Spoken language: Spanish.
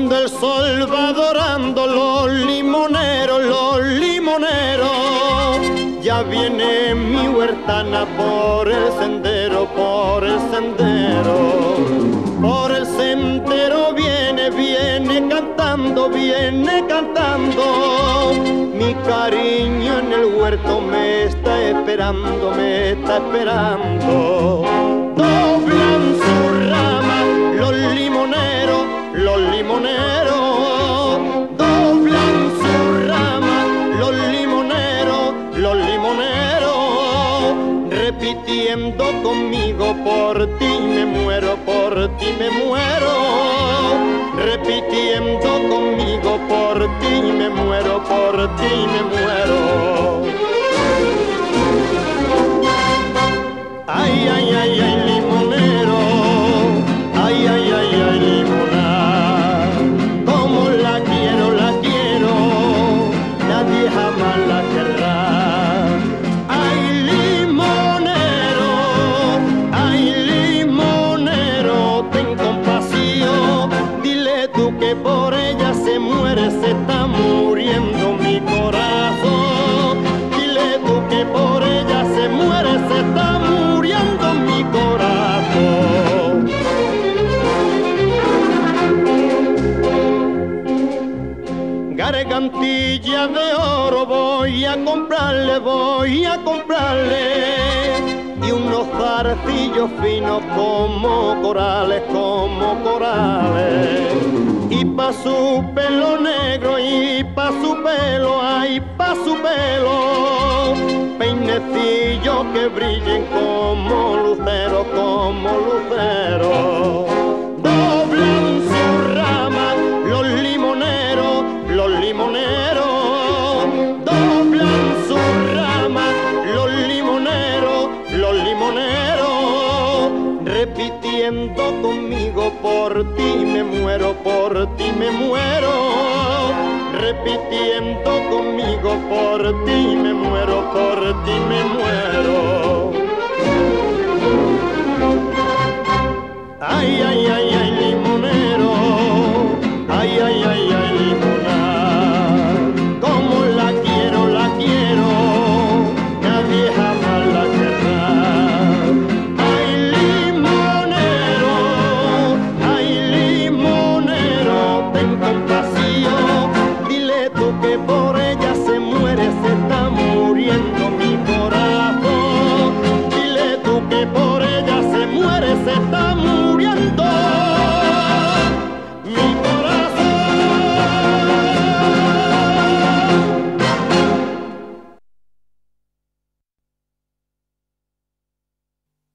Cuando el sol va dorando los limoneros, ya viene mi huertana por el sendero, por el sendero. Por el sendero viene cantando, mi cariño en el huerto me está esperando, me está esperando. Doblan su rama los limoneros, doblan su rama los limoneros, repitiendo conmigo por ti me muero, por ti me muero, repitiendo conmigo por ti me muero, por ti me muero. Ay, ay, ay, ay, limonero, ay, ay, ay, ay, limona, como la quiero, nadie jamás la querrá. Ay, limonero, ten compasión, dile tú que por ella se muere, se está muriendo mi corazón. Dile tú que por ella se muere, se está muriendo mi corazón. Gargantilla de oro voy a comprarle, y unos zarcillos finos como corales, y pa' su pelo negro y pa' su pelo, ay, pa' su pelo, peinecillos que brillen como lucero, doblan su rama los limoneros, doblan su rama los limoneros, repitiendo conmigo por ti me muero, por ti me muero, repitiendo conmigo por ti me muero, por ti me muero. Ay, ay, ay, ay.